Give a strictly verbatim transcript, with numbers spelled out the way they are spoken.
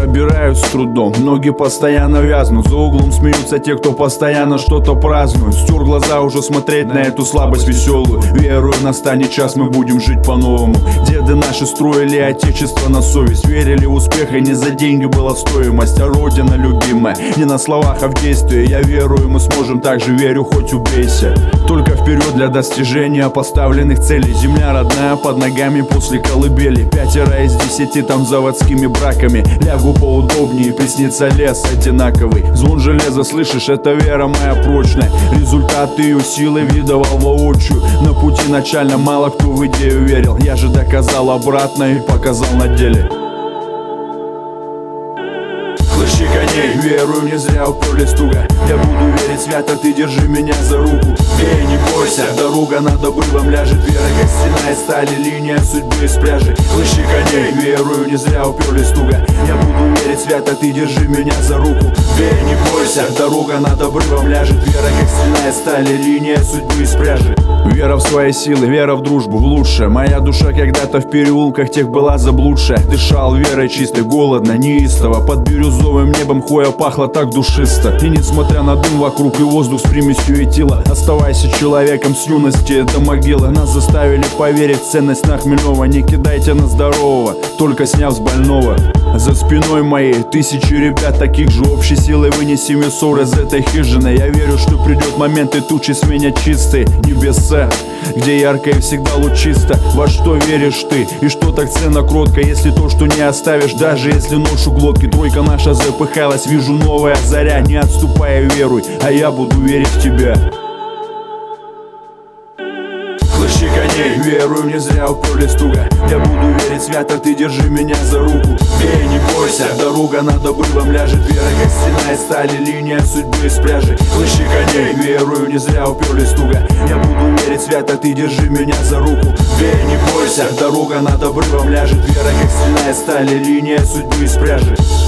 Пробираюсь с трудом, ноги постоянно вязнут. За углом смеются те, кто постоянно что-то празднует. Стер глаза уже смотреть на эту слабость веселую. Верую, настанет час, мы будем жить по-новому. Деды наши строили отечество на совесть. Верили в успех, и не за деньги была стоимость, а родина любимая, не на словах, а в действии. Я верую, мы сможем, так же верю, хоть убейся. Только вперед для достижения поставленных целей. Земля родная под ногами после колыбели. Пятеро из десяти там заводскими браками. Лягу поудобнее, приснится лес одинаковый. Звон железа, слышишь, это вера моя прочная. Результат ее силы видывал воочию. На пути начально мало кто в идею верил. Я же доказал обратно и показал на деле. Клыщи коней, верую, не зря уперлись туго. Я буду верить свято, ты держи меня за руку. Эй, не бойся, дорога над обрывом ляжет. Вера как стена из стали, линия судьбы из пряжи. Клыщи коней, верую, не зря уперлись туго. Я буду верить свято, ты держи меня за руку. Эй, не бойся, дорога над обрывом ляжет. Вера как стена из стали, линия судьбы из пряжи. Вера в свои силы, вера в дружбу, в лучшее. Моя душа когда-то в переулках тех была заблудшая. Дышал верой чистой, голодно, неистово. Под бирюзовым небом хвоя пахла так душисто. И несмотря на дым вокруг и воздух с примесью этила, оставайся человеком с юности до могилы. Нас заставили поверить в ценность на хмельного. Не кидайте на здорового, только сняв с больного. За спиной моей тысячи ребят, таких же общей силой вынесем ссор из этой хижины. Я верю, что придет момент, и тучи сменят чистые небеса, где ярко и всегда лучисто. Во что веришь ты, и что так ценно кротко, если то, что не оставишь, даже если нож у глотки. Тройка наша запыхалась, вижу новая заря. Не отступай, веруй, а я буду верить в тебя. Клыщи коней, верую, не зря уперлись туго. Я буду верить свято, ты держи меня за руку. Эй, не бойся, дорога над обрывом ляжет. Вера как стена из стали, линия судьбы из пряжи. Клыщи коней, верую, не зря уперлись туго. Я буду верить свято, ты держи меня за руку. Эй, не бойся, дорога над обрывом ляжет. Вера как стена из стали, линия судьбы из пряжи.